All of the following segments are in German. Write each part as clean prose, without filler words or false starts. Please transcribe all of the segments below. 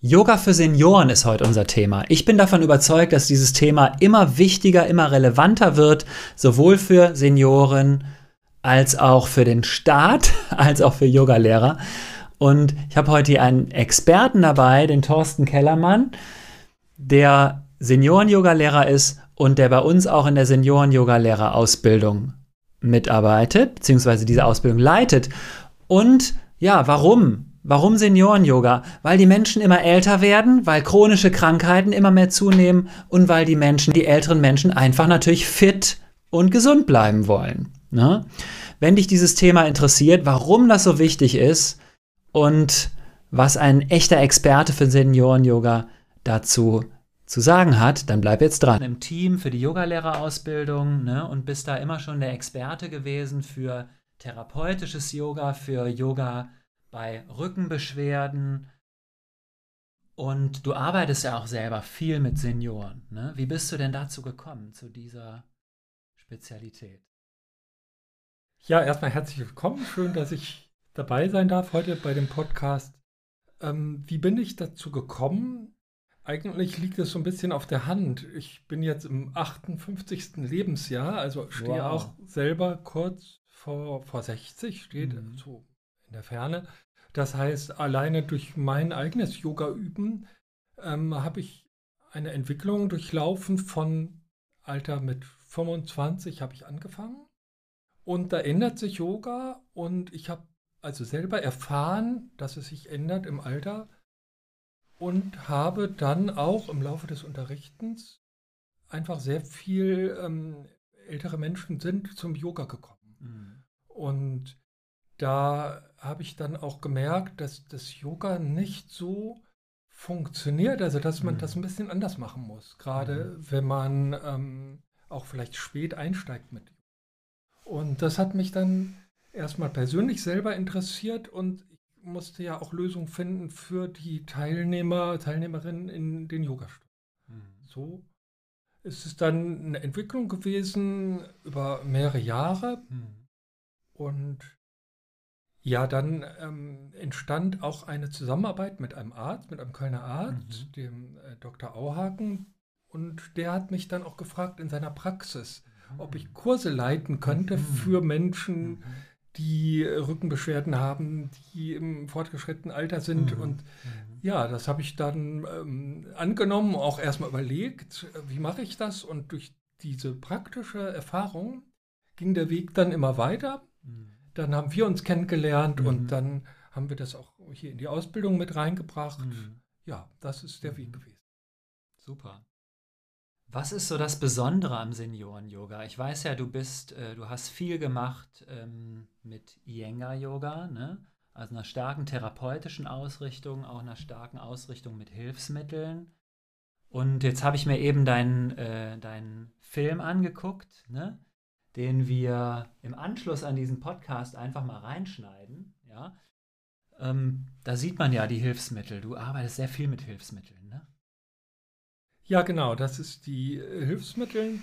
Yoga für Senioren ist heute unser Thema. Ich bin davon überzeugt, dass dieses Thema immer wichtiger, immer relevanter wird, sowohl für Senioren als auch für den Staat, als auch für Yogalehrer. Und ich habe heute hier einen Experten dabei, den Thorsten Kellermann, der Senioren-Yogalehrer ist und der bei uns auch in der Senioren-Yogalehrer-Ausbildung mitarbeitet, beziehungsweise diese Ausbildung leitet. Und ja, warum? Warum Senioren-Yoga? Weil die Menschen immer älter werden, weil chronische Krankheiten immer mehr zunehmen und weil die älteren Menschen einfach natürlich fit und gesund bleiben wollen. Ne? Wenn dich dieses Thema interessiert, warum das so wichtig ist und was ein echter Experte für Senioren-Yoga dazu zu sagen hat, dann bleib jetzt dran. Im Team für die Yogalehrerausbildung, ne, und bist da immer schon der Experte gewesen für therapeutisches Yoga, für Yoga bei Rückenbeschwerden. Und du arbeitest ja auch selber viel mit Senioren. Ne? Wie bist du denn dazu gekommen, zu dieser Spezialität? Ja, erstmal herzlich willkommen. Schön, dass ich dabei sein darf heute bei dem Podcast. Wie bin ich dazu gekommen? Eigentlich liegt es so ein bisschen auf der Hand. Ich bin jetzt im 58. Lebensjahr, also stehe auch selber kurz vor 60, steht so in der Ferne. Das heißt, alleine durch mein eigenes Yoga-Üben habe ich eine Entwicklung durchlaufen. Von Alter mit 25 habe ich angefangen. Und da ändert sich Yoga und ich habe also selber erfahren, dass es sich ändert im Alter und habe dann auch im Laufe des Unterrichtens einfach sehr viel ältere Menschen sind zum Yoga gekommen. Mhm. Und da habe ich dann auch gemerkt, dass das Yoga nicht so funktioniert, also dass man das ein bisschen anders machen muss, gerade wenn man auch vielleicht spät einsteigt mit. Und das hat mich dann erstmal persönlich selber interessiert und ich musste ja auch Lösungen finden für die Teilnehmerinnen in den Yogastunden. So ist es dann eine Entwicklung gewesen über mehrere Jahre. Und ja, dann entstand auch eine Zusammenarbeit mit einem Arzt, mit einem Kölner Arzt, dem Dr. Auhagen. Und der hat mich dann auch gefragt in seiner Praxis, ob ich Kurse leiten könnte für Menschen, die Rückenbeschwerden haben, die im fortgeschrittenen Alter sind. Und ja, das habe ich dann angenommen, auch erstmal überlegt, wie mache ich das? Und durch diese praktische Erfahrung ging der Weg dann immer weiter. Dann haben wir uns kennengelernt und dann haben wir das auch hier in die Ausbildung mit reingebracht. Ja, das ist der Weg gewesen. Super. Was ist so das Besondere am Senioren-Yoga? Ich weiß ja, du hast viel gemacht mit Iyengar-Yoga, ne? Also einer starken therapeutischen Ausrichtung, auch einer starken Ausrichtung mit Hilfsmitteln. Und jetzt habe ich mir eben deinen Film angeguckt, ne? Den wir im Anschluss an diesen Podcast einfach mal reinschneiden. Ja? Da sieht man ja die Hilfsmittel. Du arbeitest sehr viel mit Hilfsmitteln, ne? Ja, genau, das ist die Hilfsmittel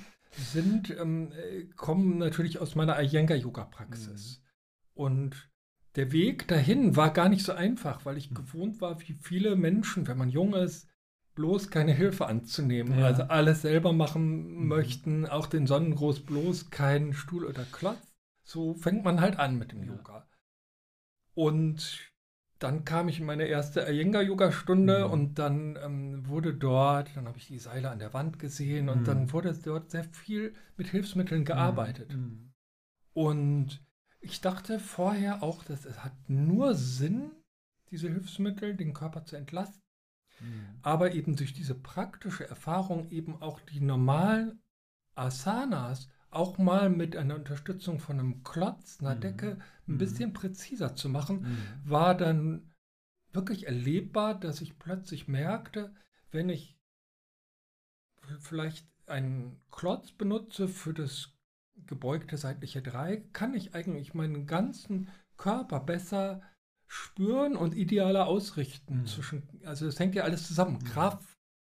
kommen natürlich aus meiner Iyengar-Yoga-Praxis. Und der Weg dahin war gar nicht so einfach, weil ich gewohnt war, wie viele Menschen, wenn man jung ist, bloß keine Hilfe anzunehmen. Ja. Also alles selber machen möchten, auch den Sonnengruß, bloß keinen Stuhl oder Klotz. So fängt man halt an mit dem Yoga. Und dann kam ich in meine erste Iyengar-Yoga-Stunde und dann dann habe ich die Seile an der Wand gesehen und dann wurde dort sehr viel mit Hilfsmitteln gearbeitet. Und ich dachte vorher auch, dass es hat nur Sinn, diese Hilfsmittel, den Körper zu entlasten. Aber eben durch diese praktische Erfahrung eben auch die normalen Asanas auch mal mit einer Unterstützung von einem Klotz, einer Decke, ein bisschen präziser zu machen, war dann wirklich erlebbar, dass ich plötzlich merkte, wenn ich vielleicht einen Klotz benutze für das gebeugte seitliche Dreieck, kann ich eigentlich meinen ganzen Körper besser spüren und idealer ausrichten. Also das hängt ja alles zusammen. Kraft,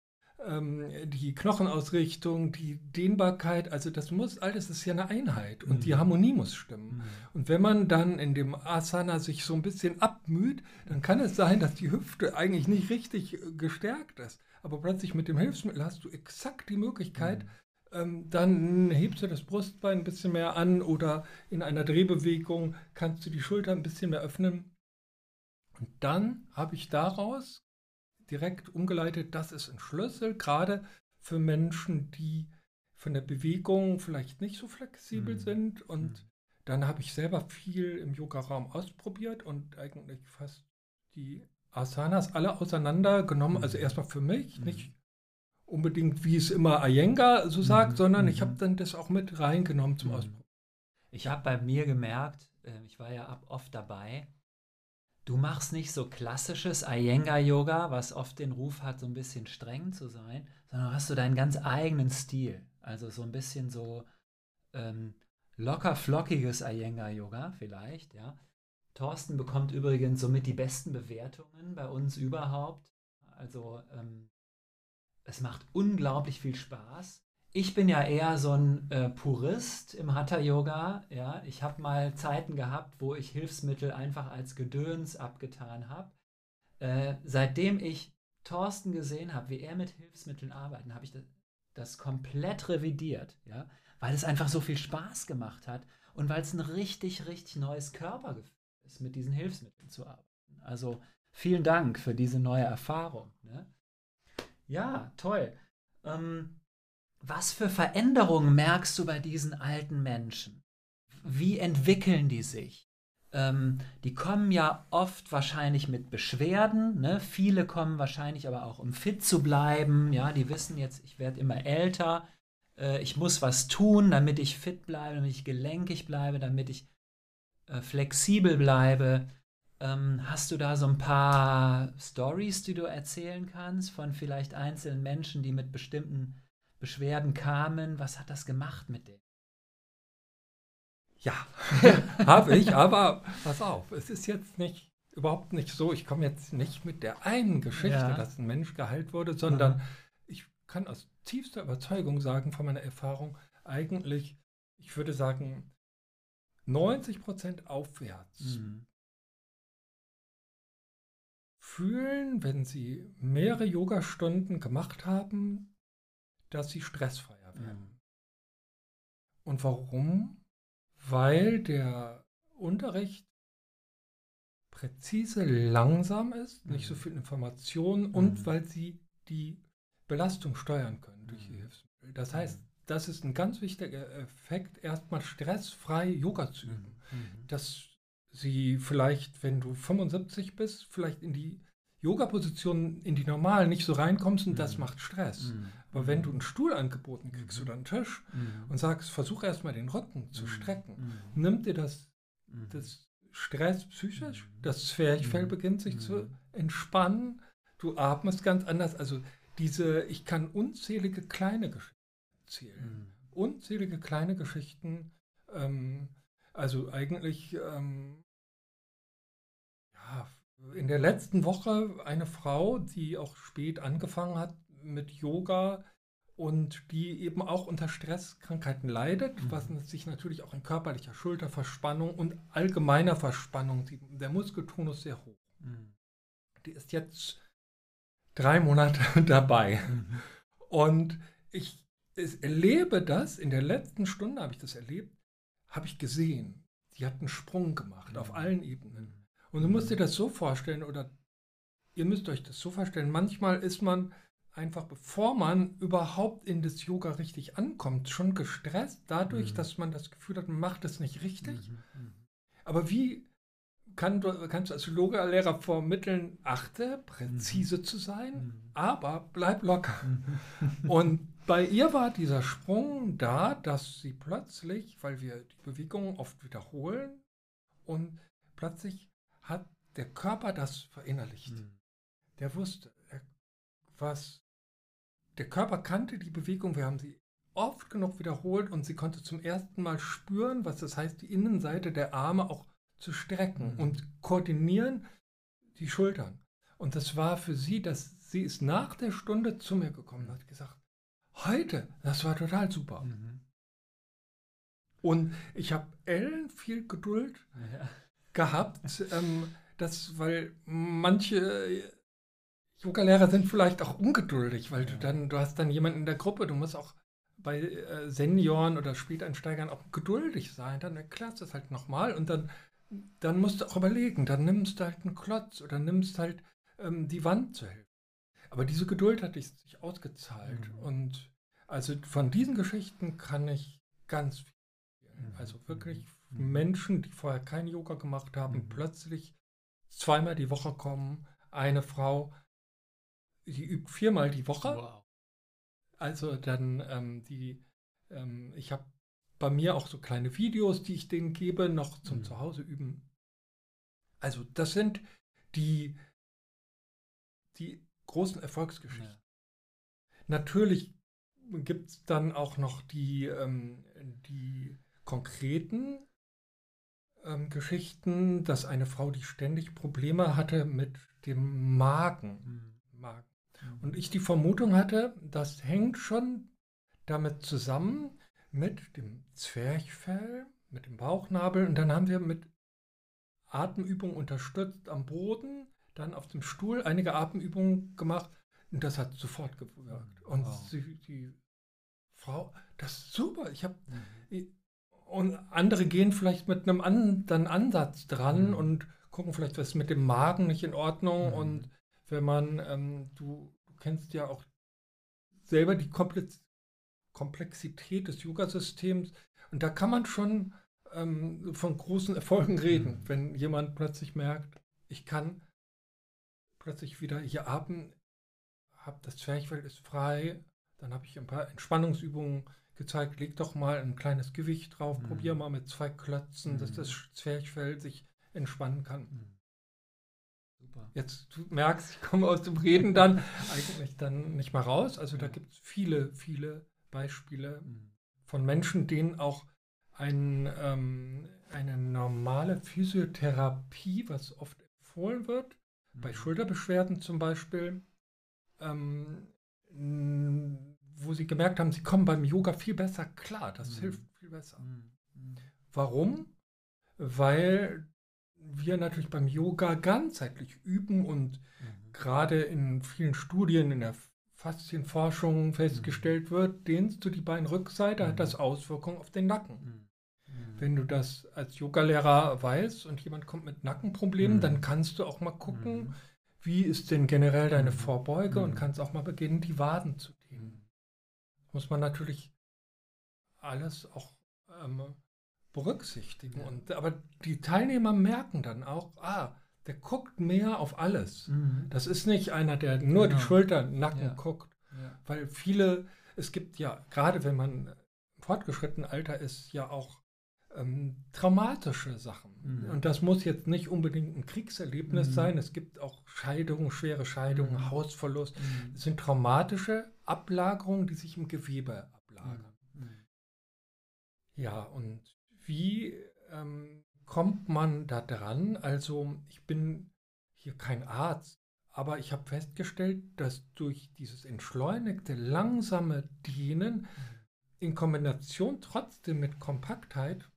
die Knochenausrichtung, die Dehnbarkeit, also alles ist ja eine Einheit und die Harmonie muss stimmen. Und wenn man dann in dem Asana sich so ein bisschen abmüht, dann kann es sein, dass die Hüfte eigentlich nicht richtig gestärkt ist. Aber plötzlich mit dem Hilfsmittel hast du exakt die Möglichkeit, dann hebst du das Brustbein ein bisschen mehr an oder in einer Drehbewegung kannst du die Schulter ein bisschen mehr öffnen. Und dann habe ich daraus direkt umgeleitet, das ist ein Schlüssel, gerade für Menschen, die von der Bewegung vielleicht nicht so flexibel sind. Und dann habe ich selber viel im Yoga-Raum ausprobiert und eigentlich fast die Asanas alle auseinandergenommen. Also erstmal für mich, nicht unbedingt, wie es immer Iyengar so sagt, sondern ich habe dann das auch mit reingenommen zum Ausprobieren. Ich habe bei mir gemerkt, ich war ja oft dabei, du machst nicht so klassisches Iyengar-Yoga, was oft den Ruf hat, so ein bisschen streng zu sein, sondern hast du deinen ganz eigenen Stil. Also so ein bisschen so locker flockiges Iyengar-Yoga vielleicht, ja. Thorsten bekommt übrigens somit die besten Bewertungen bei uns überhaupt. Also es macht unglaublich viel Spaß. Ich bin ja eher so ein Purist im Hatha-Yoga. Ja? Ich habe mal Zeiten gehabt, wo ich Hilfsmittel einfach als Gedöns abgetan habe. Seitdem ich Thorsten gesehen habe, wie er mit Hilfsmitteln arbeitet, habe ich das komplett revidiert. Ja? Weil es einfach so viel Spaß gemacht hat und weil es ein richtig, richtig neues Körpergefühl ist, mit diesen Hilfsmitteln zu arbeiten. Also vielen Dank für diese neue Erfahrung. Ne? Ja, toll. Was für Veränderungen merkst du bei diesen alten Menschen? Wie entwickeln die sich? Die kommen ja oft wahrscheinlich mit Beschwerden. Ne? Viele kommen wahrscheinlich aber auch, um fit zu bleiben. Ja, die wissen jetzt, ich werde immer älter. Ich muss was tun, damit ich fit bleibe, damit ich gelenkig bleibe, damit ich flexibel bleibe. Hast du da so ein paar Stories, die du erzählen kannst von vielleicht einzelnen Menschen, die mit bestimmten Beschwerden kamen? Was hat das gemacht mit denen? Ja, habe ich, aber pass auf, es ist jetzt überhaupt nicht so, ich komme jetzt nicht mit der einen Geschichte, dass ein Mensch geheilt wurde, sondern ich kann aus tiefster Überzeugung sagen, von meiner Erfahrung, eigentlich, ich würde sagen, 90% aufwärts fühlen, wenn sie mehrere Yoga-Stunden gemacht haben, dass sie stressfreier werden. Und warum? Weil der Unterricht präzise langsam ist, nicht so viel Information und weil sie die Belastung steuern können durch die Hilfsmittel. Das heißt, das ist ein ganz wichtiger Effekt, erstmal stressfrei Yoga zu üben. Dass sie vielleicht, wenn du 75 bist, vielleicht in die Yoga-Position, in die normalen nicht so reinkommst und das macht Stress. Aber wenn du einen Stuhl angeboten kriegst oder einen Tisch und sagst, versuch erstmal den Rücken zu strecken, nimmt dir das Stress psychisch, das Zwerchfell beginnt sich zu entspannen, du atmest ganz anders, also ich kann unzählige kleine Geschichten erzählen. Unzählige kleine Geschichten, also eigentlich, in der letzten Woche eine Frau, die auch spät angefangen hat mit Yoga und die eben auch unter Stresskrankheiten leidet, was sich natürlich auch in körperlicher Schulterverspannung und allgemeiner Verspannung sieht. Der Muskeltonus sehr hoch. Die ist jetzt 3 Monate dabei. Und ich erlebe das, in der letzten Stunde habe ich das erlebt, habe ich gesehen. Die hat einen Sprung gemacht auf allen Ebenen. Und du musst dir das so vorstellen, oder ihr müsst euch das so vorstellen, manchmal ist man einfach, bevor man überhaupt in das Yoga richtig ankommt, schon gestresst dadurch, dass man das Gefühl hat, man macht es nicht richtig. Aber wie kannst du als Yoga-Lehrer vermitteln, achte, präzise zu sein, aber bleib locker. Und bei ihr war dieser Sprung da, dass sie plötzlich, weil wir die Bewegungen oft wiederholen, und plötzlich hat der Körper das verinnerlicht. Der wusste, der Körper kannte die Bewegung, wir haben sie oft genug wiederholt und sie konnte zum ersten Mal spüren, was das heißt, die Innenseite der Arme auch zu strecken und koordinieren die Schultern. Und das war für sie das sie ist nach der Stunde zu mir gekommen und hat gesagt, heute, das war total super. Und ich habe viel Geduld gehabt, weil manche Yogalehrer sind vielleicht auch ungeduldig, weil du hast dann jemanden in der Gruppe, du musst auch bei Senioren oder Späteinsteigern auch geduldig sein, dann erklärst du es halt nochmal und dann musst du auch überlegen, dann nimmst du halt einen Klotz oder nimmst halt die Wand zu helfen. Aber diese Geduld hat sich ausgezahlt und also von diesen Geschichten kann ich ganz viel. Also wirklich Menschen, die vorher kein Yoga gemacht haben, plötzlich 2-mal die Woche kommen. Eine Frau, die übt 4-mal die Woche. Wow. Also dann ich habe bei mir auch so kleine Videos, die ich denen gebe, noch zum Zuhause üben. Also das sind die großen Erfolgsgeschichten. Ja. Natürlich gibt es dann auch noch die konkreten Geschichten, dass eine Frau, die ständig Probleme hatte mit dem Magen. Und ich die Vermutung hatte, das hängt schon damit zusammen mit dem Zwerchfell, mit dem Bauchnabel. Und dann haben wir mit Atemübungen unterstützt am Boden, dann auf dem Stuhl einige Atemübungen gemacht. Und das hat sofort gewirkt. Und die Frau, das ist super. Und andere gehen vielleicht mit einem anderen Ansatz dran und gucken vielleicht, was ist mit dem Magen nicht in Ordnung. Und wenn man, du kennst ja auch selber die Komplexität des Yoga-Systems. Und da kann man schon von großen Erfolgen reden, wenn jemand plötzlich merkt, ich kann plötzlich wieder hier atmen, das Zwerchfell ist frei. Dann habe ich ein paar Entspannungsübungen gezeigt. Leg doch mal ein kleines Gewicht drauf. Probier mal mit 2 Klötzen, dass das Zwerchfell sich entspannen kann. Super. Jetzt, du merkst, ich komme aus dem Reden dann eigentlich dann nicht mal raus. Also da gibt es viele, viele Beispiele von Menschen, denen auch eine normale Physiotherapie, was oft empfohlen wird, bei Schulterbeschwerden zum Beispiel, wo sie gemerkt haben, sie kommen beim Yoga viel besser klar. Das hilft viel besser. Warum? Weil wir natürlich beim Yoga ganzheitlich üben und gerade in vielen Studien in der Faszienforschung festgestellt wird, dehnst du die Beinrückseite, hat das Auswirkungen auf den Nacken. Wenn du das als Yogalehrer weißt und jemand kommt mit Nackenproblemen, dann kannst du auch mal gucken, wie ist denn generell deine Vorbeuge und kannst auch mal beginnen, die Waden zu dehnen. Muss man natürlich alles auch berücksichtigen. Aber die Teilnehmer merken dann auch, der guckt mehr auf alles. Das ist nicht einer, der nur die Schultern, Nacken guckt. Ja. Weil es gibt ja, gerade wenn man im fortgeschrittenen Alter ist, ja auch traumatische Sachen. Und das muss jetzt nicht unbedingt ein Kriegserlebnis sein. Es gibt auch Scheidungen, schwere Scheidungen, Hausverlust. Es sind traumatische Ablagerungen, die sich im Gewebe ablagern. Ja, und wie kommt man da dran? Also ich bin hier kein Arzt, aber ich habe festgestellt, dass durch dieses entschleunigte, langsame Dehnen in Kombination trotzdem mit Kompaktheit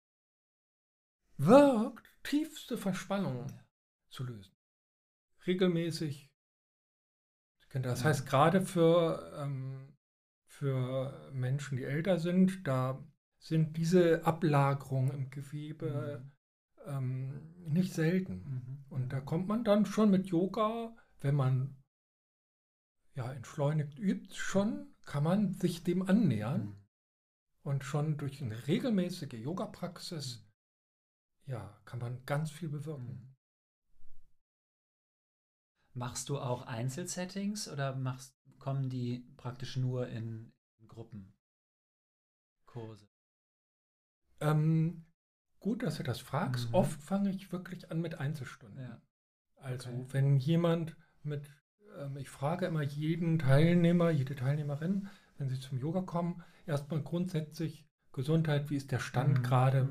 wirkt, tiefste Verspannungen zu lösen. Regelmäßig. Das heißt, gerade für Menschen, die älter sind, da sind diese Ablagerungen im Gewebe nicht selten. Und da kommt man dann schon mit Yoga, wenn man entschleunigt übt, kann man sich dem annähern. Und schon durch eine regelmäßige Yoga-Praxis kann man ganz viel bewirken. Machst du auch Einzelsettings oder kommen die praktisch nur in Gruppenkurse? Gut, dass du das fragst. Oft fange ich wirklich an mit Einzelstunden. Ja. Also wenn jemand ich frage immer jeden Teilnehmer, jede Teilnehmerin, wenn sie zum Yoga kommen, erstmal grundsätzlich Gesundheit, wie ist der Stand gerade?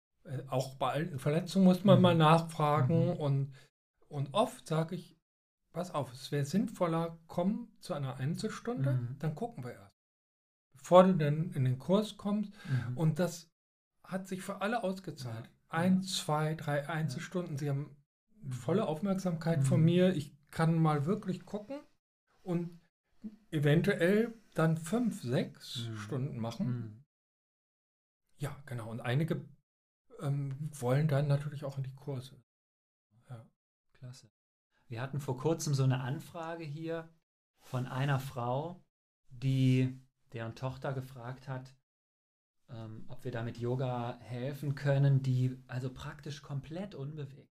Auch bei alten Verletzungen muss man mal nachfragen und oft sage ich, pass auf, es wäre sinnvoller, komm zu einer Einzelstunde, dann gucken wir erst. Bevor du dann in den Kurs kommst. Und das hat sich für alle ausgezahlt. 1, 2, 3 Einzelstunden. Sie haben volle Aufmerksamkeit von mir. Ich kann mal wirklich gucken und eventuell dann 5, 6 Stunden machen. Ja, genau. Und einige wollen dann natürlich auch in die Kurse. Ja. Klasse. Wir hatten vor kurzem so eine Anfrage hier von einer Frau, deren Tochter gefragt hat, ob wir da mit Yoga helfen können, die also praktisch komplett unbewegt.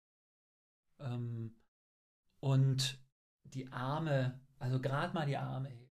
Und die Arme, also gerade mal die Arme heben.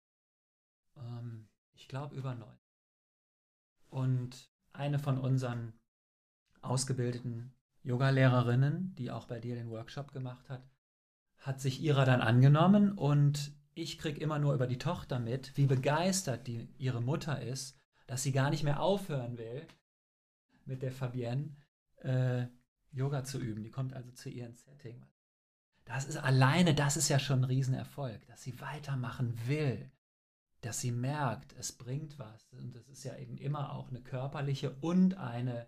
Ich glaube über 9. Und eine von unseren ausgebildeten Yogalehrerinnen, die auch bei dir den Workshop gemacht hat sich ihrer dann angenommen und ich kriege immer nur über die Tochter mit, wie begeistert ihre Mutter ist, dass sie gar nicht mehr aufhören will, mit der Fabienne Yoga zu üben. Die kommt also zu ihrem Setting. Das ist ja schon ein Riesenerfolg, dass sie weitermachen will, dass sie merkt, es bringt was. Und das ist ja eben immer auch eine körperliche und eine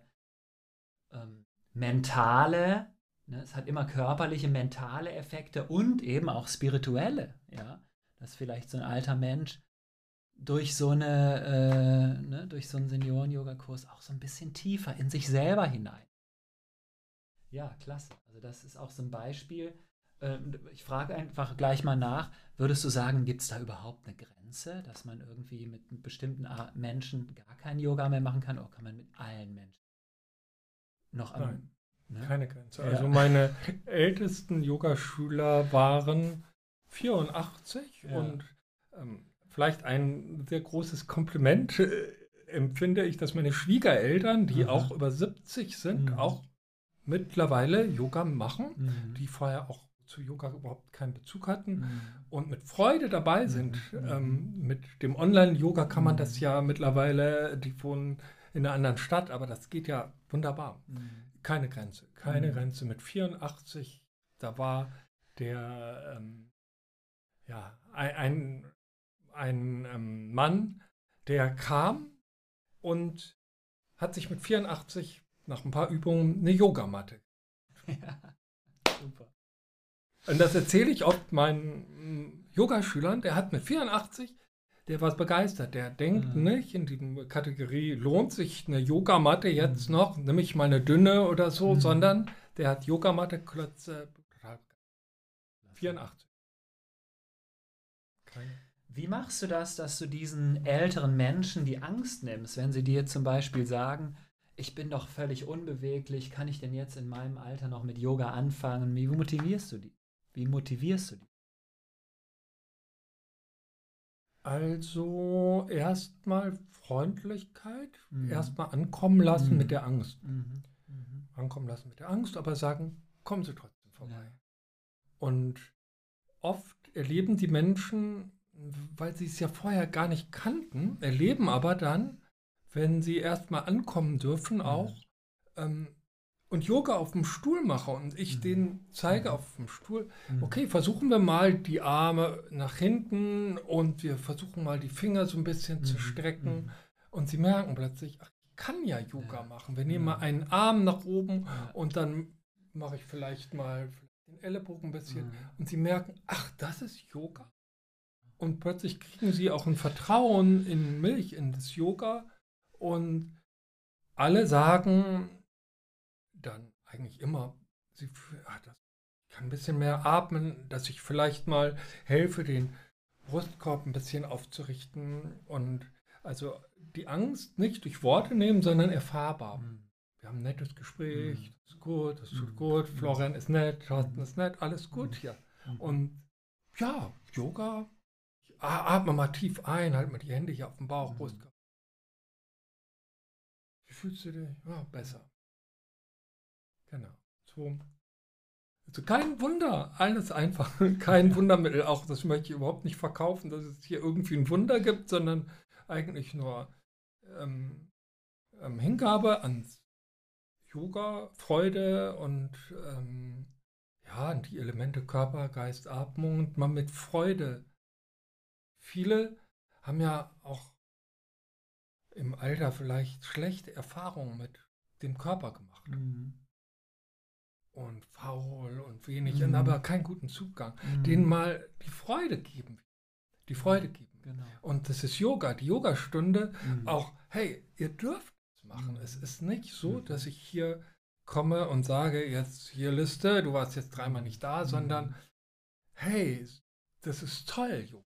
mentale, ne? Es hat immer körperliche, mentale Effekte und eben auch spirituelle. Ja? Dass vielleicht so ein alter Mensch durch so durch so einen Senioren-Yoga-Kurs auch so ein bisschen tiefer in sich selber hinein. Ja, klasse. Also das ist auch so ein Beispiel. Ich frage einfach gleich mal nach, würdest du sagen, gibt es da überhaupt eine Grenze, dass man irgendwie mit bestimmten Menschen gar kein Yoga mehr machen kann oder kann man mit allen Menschen? Nein, keine Grenze. Ja. Also meine ältesten Yogaschüler waren 84 und vielleicht ein sehr großes Kompliment empfinde ich, dass meine Schwiegereltern, die auch über 70 sind, auch mittlerweile Yoga machen, die vorher auch zu Yoga überhaupt keinen Bezug hatten und mit Freude dabei sind. Mit dem Online-Yoga kann man das ja mittlerweile, die wohnen in einer anderen Stadt, aber das geht ja wunderbar. Keine Grenze. Mit 84, da war der ein Mann, der kam und hat sich mit 84 nach ein paar Übungen eine Yogamatte. Ja, super. Und das erzähle ich oft meinen Yogaschülern, der hat mit 84, der war begeistert, der denkt nicht in die Kategorie, lohnt sich eine Yogamatte jetzt noch, nämlich mal eine dünne oder so, sondern der hat Yogamatte Klötze, 84. Wie machst du das, dass du diesen älteren Menschen die Angst nimmst, wenn sie dir zum Beispiel sagen, ich bin doch völlig unbeweglich, kann ich denn jetzt in meinem Alter noch mit Yoga anfangen? Wie motivierst du die? Also erstmal Freundlichkeit, erstmal ankommen lassen mit der Angst. Ankommen lassen mit der Angst, aber sagen, kommen Sie trotzdem vorbei. Ja. Und oft erleben die Menschen, weil sie es ja vorher gar nicht kannten, erleben aber dann, wenn sie erstmal ankommen dürfen auch, und Yoga auf dem Stuhl mache und ich denen zeige auf dem Stuhl, okay, versuchen wir mal die Arme nach hinten und wir versuchen mal die Finger so ein bisschen zu strecken und sie merken plötzlich, ach, ich kann ja Yoga machen. Wir nehmen mal einen Arm nach oben und dann mache ich vielleicht mal den Ellenbogen ein bisschen und sie merken, ach, das ist Yoga. Und plötzlich kriegen sie auch ein Vertrauen in mich, in das Yoga und alle sagen dann eigentlich immer, ich kann ein bisschen mehr atmen, dass ich vielleicht mal helfe, den Brustkorb ein bisschen aufzurichten und also die Angst nicht durch Worte nehmen, sondern erfahrbar. Wir haben ein nettes Gespräch, das ist gut, das tut gut, Florian ist nett, Thorsten ist nett, alles gut hier. Und ja, Yoga, atme mal tief ein, halt mal die Hände hier auf dem Bauch, Brustkorb. Wie fühlst du dich? Ja, besser. Genau. So. Also kein Wunder, alles einfach, kein Wundermittel. Auch das möchte ich überhaupt nicht verkaufen, dass es hier irgendwie ein Wunder gibt, sondern eigentlich nur Hingabe ans Yoga, Freude und ja, die Elemente Körper, Geist, Atmung und mal mit Freude. Viele haben ja auch im Alter vielleicht schlechte Erfahrungen mit dem Körper gemacht. Und faul und wenig, aber keinen guten Zugang. Denen mal die Freude geben. Die Freude geben. Genau. Und das ist Yoga, die Yogastunde. Auch, hey, ihr dürft es machen. Es ist nicht so, dass ich hier komme und sage, jetzt hier Liste, du warst jetzt 3-mal nicht da, sondern, hey, das ist toll, Yoga.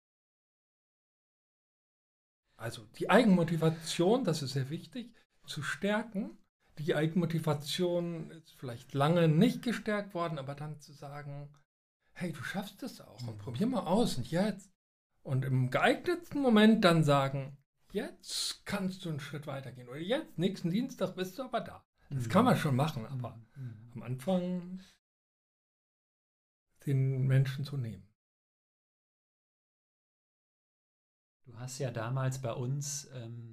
Also die Eigenmotivation, das ist sehr wichtig, zu stärken. Die Eigenmotivation ist vielleicht lange nicht gestärkt worden, aber dann zu sagen, hey, du schaffst es auch und probier mal aus und jetzt. Und im geeignetsten Moment dann sagen, jetzt kannst du einen Schritt weitergehen. Oder jetzt, nächsten Dienstag bist du aber da. Das kann man schon machen, aber am Anfang den Menschen zu nehmen. Du hast ja damals bei uns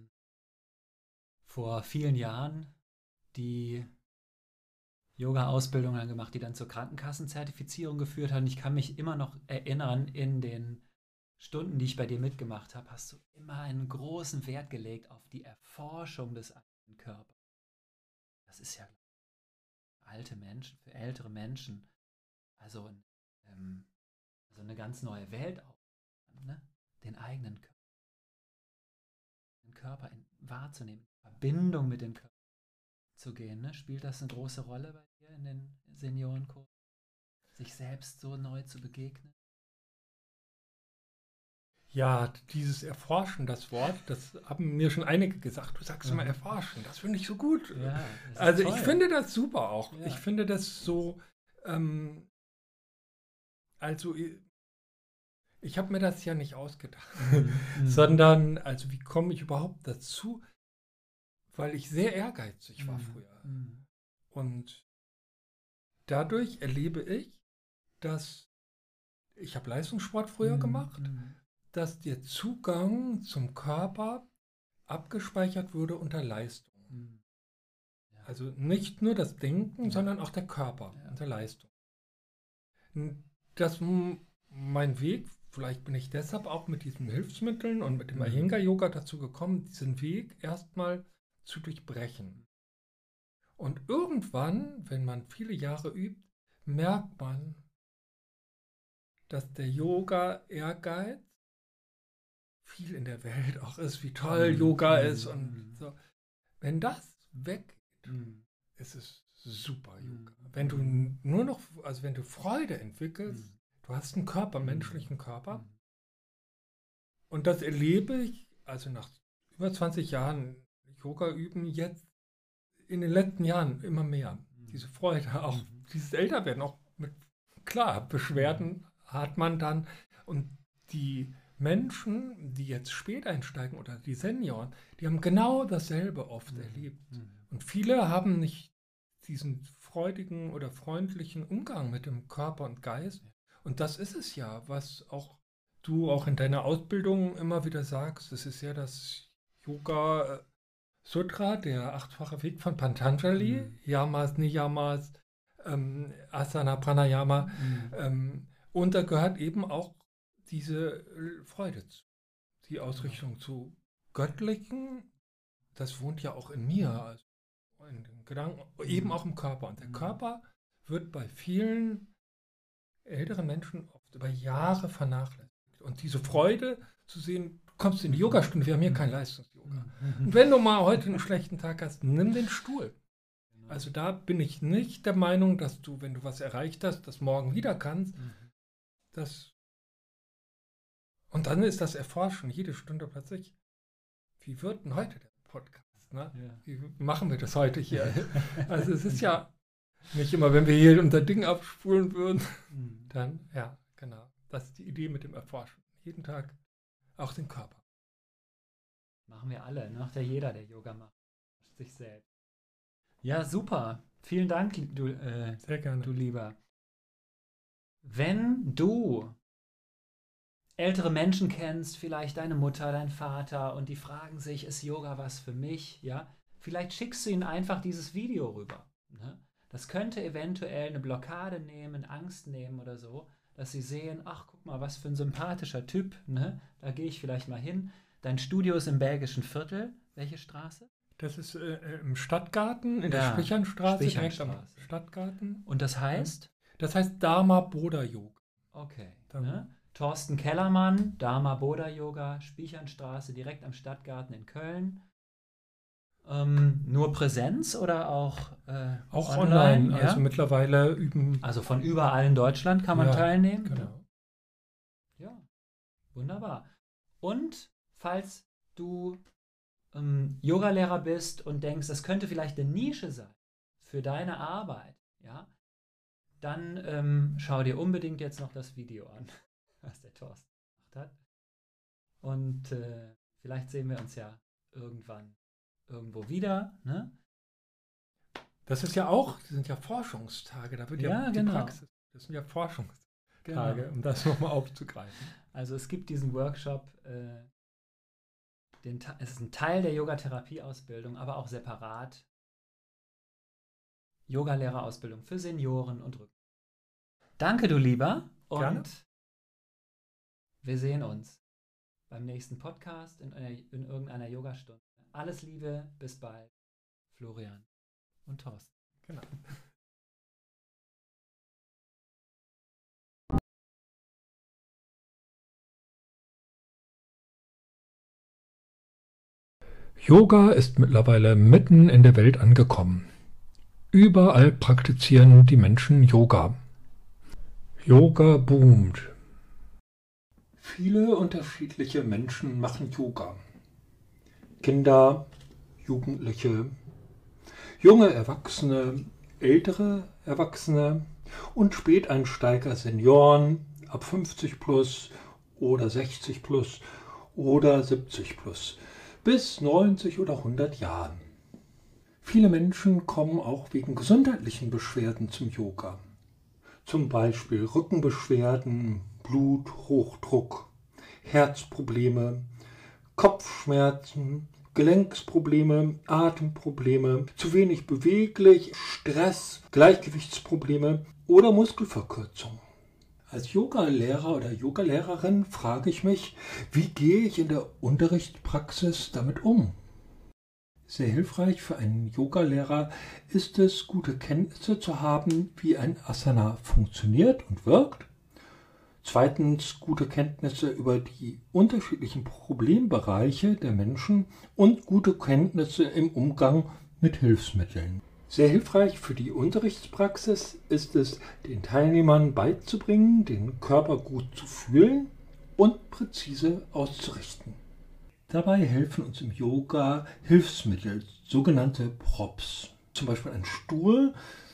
vor vielen Jahren die Yoga-Ausbildung dann gemacht, die dann zur Krankenkassenzertifizierung geführt hat. Und ich kann mich immer noch erinnern, in den Stunden, die ich bei dir mitgemacht habe, hast du immer einen großen Wert gelegt auf die Erforschung des eigenen Körpers. Das ist ja für alte Menschen, für ältere Menschen, also eine ganz neue Welt auch, ne? Den eigenen Körper wahrzunehmen, in Verbindung mit dem Körper zu gehen. Ne? Spielt das eine große Rolle bei dir in den Seniorenkursen, sich selbst so neu zu begegnen? Ja, dieses Erforschen, das Wort, das haben mir schon einige gesagt. Du sagst immer erforschen, das finde ich so gut. Ja, also toll. Ich finde das super auch. Ja. Ich finde das so, also ich habe mir das ja nicht ausgedacht, sondern also wie komme ich überhaupt dazu? Weil ich sehr ehrgeizig war früher. Und dadurch erlebe ich, dass ich habe Leistungssport früher gemacht, dass der Zugang zum Körper abgespeichert wurde unter Leistung. Ja. Also nicht nur das Denken, sondern auch der Körper unter Leistung. Das mein Weg, vielleicht bin ich deshalb auch mit diesen Hilfsmitteln und mit dem Iyengar-Yoga dazu gekommen, diesen Weg erstmal zu durchbrechen. Und irgendwann, wenn man viele Jahre übt, merkt man, dass der Yoga-Ehrgeiz viel in der Welt auch ist, wie toll Yoga ist und so. Wenn das weggeht, ist es super Yoga. Wenn du nur noch, also wenn du Freude entwickelst, du hast einen Körper, einen menschlichen Körper, und das erlebe ich, also nach über 20 Jahren Yoga üben, jetzt in den letzten Jahren immer mehr. Diese Freude, auch dieses Älterwerden, auch mit, klar, Beschwerden hat man dann, und die Menschen, die jetzt spät einsteigen oder die Senioren, die haben genau dasselbe oft erlebt. Und viele haben nicht diesen freudigen oder freundlichen Umgang mit dem Körper und Geist. Und das ist es ja, was auch du auch in deiner Ausbildung immer wieder sagst. Das ist ja das Yoga Sutra, der 8-fache Weg von Patanjali, Yamas, Niyamas, Asana, Pranayama. Und da gehört eben auch diese Freude zu, die Ausrichtung zu Göttlichen. Das wohnt ja auch in mir, also in den Gedanken, eben auch im Körper. Und der Körper wird bei vielen älteren Menschen oft über Jahre vernachlässigt. Und diese Freude zu sehen, du kommst in die Yogastunde, wir haben hier kein Leistungs-Yoga. Und wenn du mal heute einen schlechten Tag hast, nimm den Stuhl. Also da bin ich nicht der Meinung, dass du, wenn du was erreicht hast, das morgen wieder kannst. Und dann ist das Erforschen jede Stunde plötzlich, wie wird denn heute der Podcast? Ne? Ja. Wie machen wir das heute hier? Also es ist ja nicht immer, wenn wir hier unser Ding abspulen würden, dann, ja, genau. Das ist die Idee mit dem Erforschen. Jeden Tag auch den Körper. Machen wir alle, macht ja jeder, der Yoga macht. Sich selbst. Ja, super. Vielen Dank, Sehr gerne. Du Lieber. Wenn du ältere Menschen kennst, vielleicht deine Mutter, dein Vater, und die fragen sich, ist Yoga was für mich? Ja, vielleicht schickst du ihnen einfach dieses Video rüber. Ne? Das könnte eventuell eine Blockade nehmen, Angst nehmen oder so, dass sie sehen, ach, guck mal, was für ein sympathischer Typ, ne? Da gehe ich vielleicht mal hin. Dein Studio ist im Belgischen Viertel. Welche Straße? Das ist im Stadtgarten, in der Spichernstraße, direkt am Stadtgarten. Und das heißt? Das heißt Dharma Bodha Yoga. Okay. Ne? Thorsten Kellermann, Dharma Bodha Yoga, Spichernstraße, direkt am Stadtgarten in Köln. Nur Präsenz oder auch auch online? Ja? Also mittlerweile üben. Also von überall in Deutschland kann man teilnehmen. Genau. Ja, wunderbar. Und falls du Yogalehrer bist und denkst, das könnte vielleicht eine Nische sein für deine Arbeit, ja, dann schau dir unbedingt jetzt noch das Video an, was der Thorsten gemacht hat. Und vielleicht sehen wir uns ja irgendwann irgendwo wieder, ne? Das sind ja Forschungstage, da wird die Praxis. Das sind ja Forschungstage, um das nochmal aufzugreifen. Also es gibt diesen Workshop, es ist ein Teil der Yogatherapie-Ausbildung, aber auch separat Yogalehrerausbildung für Senioren und Rücken. Danke, du Lieber. Und Gerne. Wir sehen uns beim nächsten Podcast in irgendeiner Yogastunde. Alles Liebe, bis bald. Florian und Thorsten. Genau. Yoga ist mittlerweile mitten in der Welt angekommen. Überall praktizieren die Menschen Yoga. Yoga boomt. Viele unterschiedliche Menschen machen Yoga. Kinder, Jugendliche, junge Erwachsene, ältere Erwachsene und Späteinsteiger, Senioren ab 50 plus oder 60 plus oder 70 plus bis 90 oder 100 Jahren. Viele Menschen kommen auch wegen gesundheitlichen Beschwerden zum Yoga. Zum Beispiel Rückenbeschwerden, Bluthochdruck, Herzprobleme, Kopfschmerzen, Gelenksprobleme, Atemprobleme, zu wenig beweglich, Stress, Gleichgewichtsprobleme oder Muskelverkürzung. Als Yogalehrer oder Yogalehrerin frage ich mich, wie gehe ich in der Unterrichtspraxis damit um? Sehr hilfreich für einen Yogalehrer ist es, gute Kenntnisse zu haben, wie ein Asana funktioniert und wirkt. Zweitens, gute Kenntnisse über die unterschiedlichen Problembereiche der Menschen und gute Kenntnisse im Umgang mit Hilfsmitteln. Sehr hilfreich für die Unterrichtspraxis ist es, den Teilnehmern beizubringen, den Körper gut zu fühlen und präzise auszurichten. Dabei helfen uns im Yoga Hilfsmittel, sogenannte Props. Zum Beispiel ein Stuhl,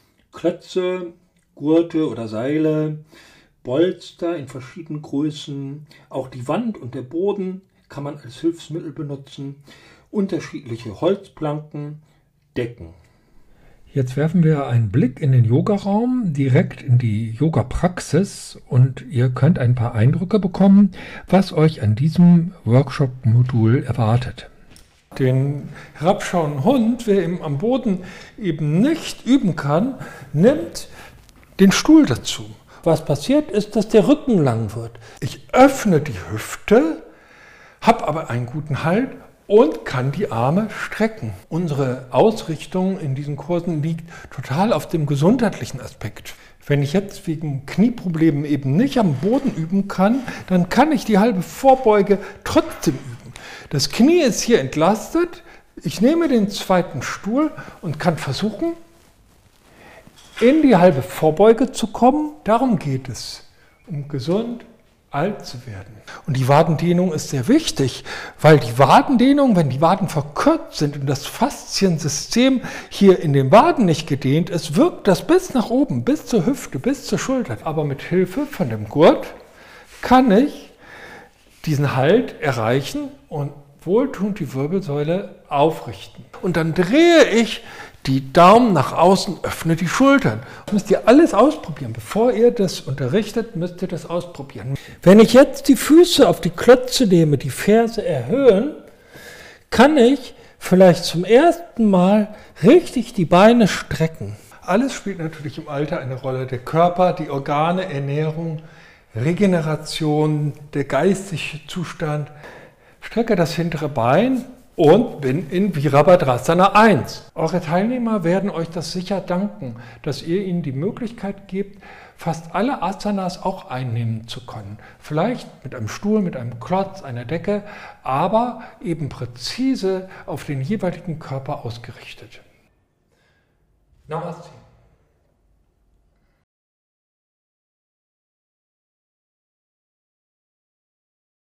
Klötze, Gurte oder Seile, Bolster in verschiedenen Größen, auch die Wand und der Boden kann man als Hilfsmittel benutzen, unterschiedliche Holzplanken, Decken. Jetzt werfen wir einen Blick in den Yogaraum, direkt in die Yoga-Praxis und ihr könnt ein paar Eindrücke bekommen, was euch an diesem Workshop-Modul erwartet. Den herabschauenden Hund, wer eben am Boden eben nicht üben kann, nimmt den Stuhl dazu. Was passiert ist, dass der Rücken lang wird. Ich öffne die Hüfte, habe aber einen guten Halt und kann die Arme strecken. Unsere Ausrichtung in diesen Kursen liegt total auf dem gesundheitlichen Aspekt. Wenn ich jetzt wegen Knieproblemen eben nicht am Boden üben kann, dann kann ich die halbe Vorbeuge trotzdem üben. Das Knie ist hier entlastet. Ich nehme den zweiten Stuhl und kann versuchen, in die halbe Vorbeuge zu kommen. Darum geht es, um gesund alt zu werden. Und die Wadendehnung ist sehr wichtig, weil die Wadendehnung, wenn die Waden verkürzt sind und das Fasziensystem hier in den Waden nicht gedehnt ist, wirkt das bis nach oben, bis zur Hüfte, bis zur Schulter. Aber mit Hilfe von dem Gurt kann ich diesen Halt erreichen und wohltuend die Wirbelsäule aufrichten. Und dann drehe ich die Daumen nach außen, öffne die Schultern. Das müsst ihr alles ausprobieren. Bevor ihr das unterrichtet, müsst ihr das ausprobieren. Wenn ich jetzt die Füße auf die Klötze nehme, die Ferse erhöhen, kann ich vielleicht zum ersten Mal richtig die Beine strecken. Alles spielt natürlich im Alter eine Rolle. Der Körper, die Organe, Ernährung, Regeneration, der geistige Zustand. Strecke das hintere Bein und bin in Virabhadrasana 1. Eure Teilnehmer werden euch das sicher danken, dass ihr ihnen die Möglichkeit gebt, fast alle Asanas auch einnehmen zu können. Vielleicht mit einem Stuhl, mit einem Klotz, einer Decke, aber eben präzise auf den jeweiligen Körper ausgerichtet. Namaste.